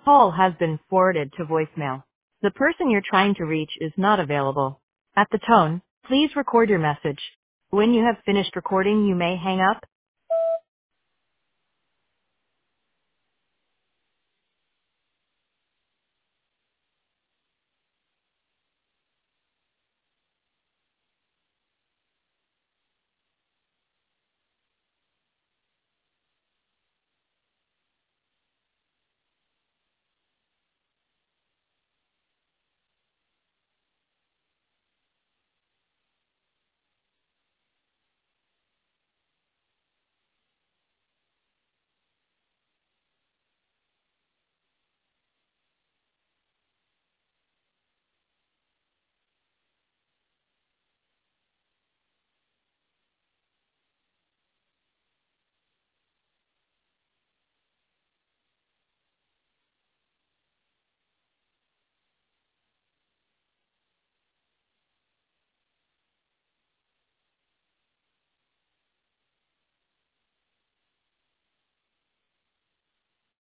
Call has been forwarded to voicemail. The person you're trying to reach is not available. At the tone, please record your message. When you have finished recording, you may hang up.